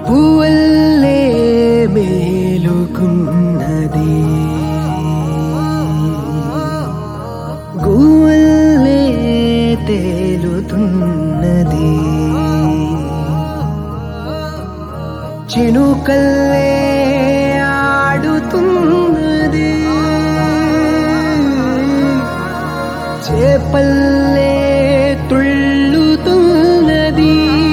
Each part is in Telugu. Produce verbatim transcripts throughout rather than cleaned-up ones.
పువ్వుల్లే మేలుకున్నది గువ్వల్లే తేలుతున్నది చినుకల్లే ఆడుతున్నది చేపల్లే తుళ్ళుతున్నది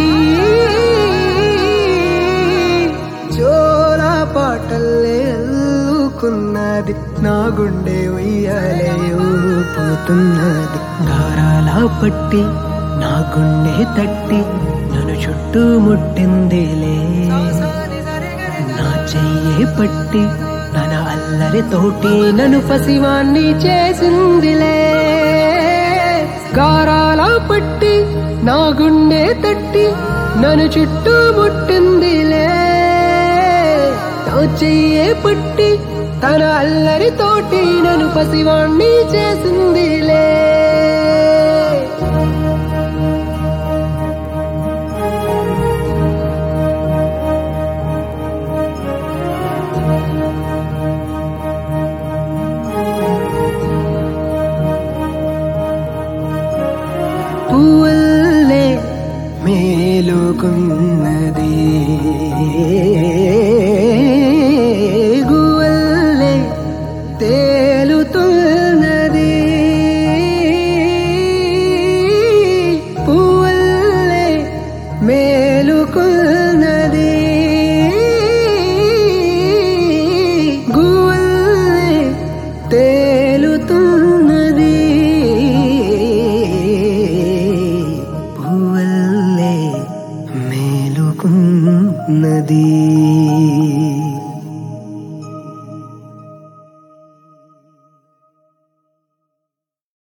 జోలా పాటల్లే అల్లుకున్నది నా గుండె ఉయ్యాలే ఊపుతున్నది గారాల పట్టి నా గుండె తట్టి నన్ను చుట్టుముట్టిందిలే నా చెయ్యి పట్టి తన అల్లరి తోటి నన్ను పసివాణ్ణి చేసిందిలే గారాల పట్టి నా గుండె తట్టి నన్ను చుట్టుముట్టిందిలే నా చెయ్యి పట్టి తన అల్లరి తోటి నన్ను పసివాణ్ణి చేసిందిలే పువ్వుల్లే మేలుకున్నది గువ్వల్లే తేలుతున్నది పువ్వుల్లే మేలుకున్నది గువ్వల్లే తేలుతున్నది పువ్వుల్లే మేలుకున్నది